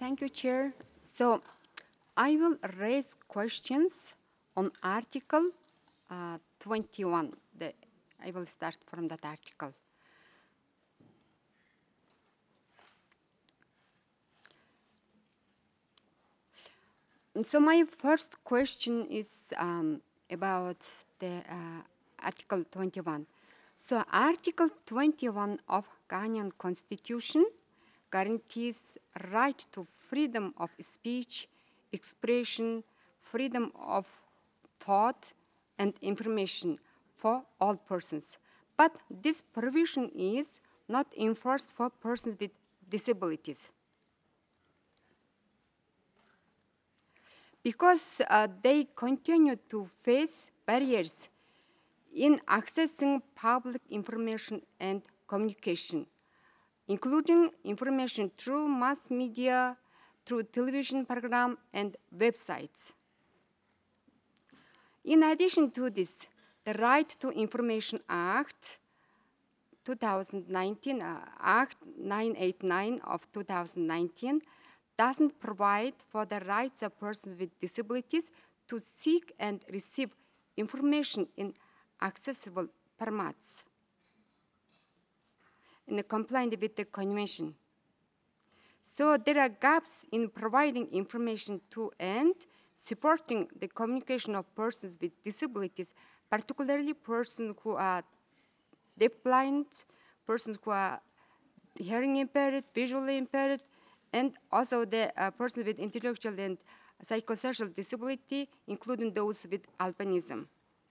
Thank you, Chair. So I will raise questions on Article 21. I will start from that article. And so my first question is about the Article 21. So Article 21 of Ghanaian Constitution guarantees right to freedom of speech, expression, freedom of thought, and information for all persons. But this provision is not enforced for persons with disabilities, because they continue to face barriers in accessing public information and communication, including information through mass media, through television program and websites. In addition to this, the Right to Information Act 2019, Act 989 of 2019, doesn't provide for the rights of persons with disabilities to seek and receive information in accessible formats in compliance with the convention. So there are gaps in providing information to and supporting the communication of persons with disabilities, particularly persons who are deafblind, persons who are hearing impaired, visually impaired, and also the persons with intellectual and psychosocial disability, including those with albinism.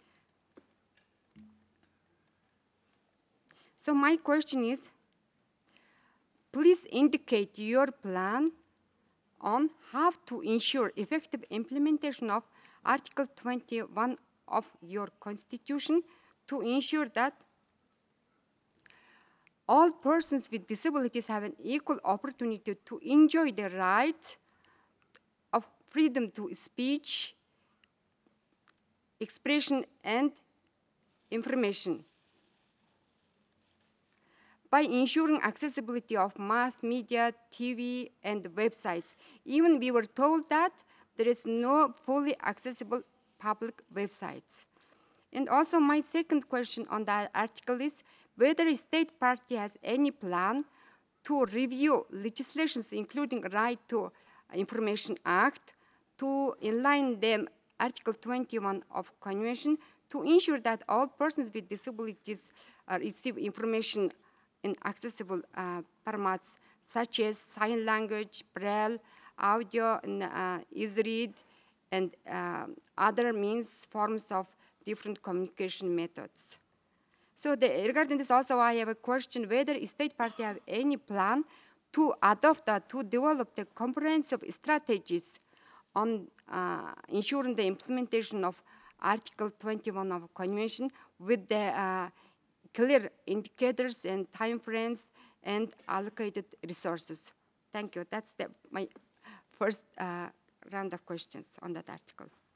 So my question is, please indicate your plan on how to ensure effective implementation of Article 21 of your Constitution to ensure that all persons with disabilities have an equal opportunity to enjoy the right of freedom to speech, expression, and information. By ensuring accessibility of mass media, TV, and websites. Even we were told that there is no fully accessible public websites. And also my second question on that article is whether a state party has any plan to review legislations including Right to Information Act to align them Article 21 of Convention to ensure that all persons with disabilities receive information in accessible formats such as sign language, braille, audio, and easy-read, and other means, forms of different communication methods. So regarding this also, I have a question whether state party have any plan to adopt, to develop the comprehensive strategies on ensuring the implementation of Article 21 of Convention with the clear indicators and timeframes and allocated resources. Thank you. That's my first round of questions on that article.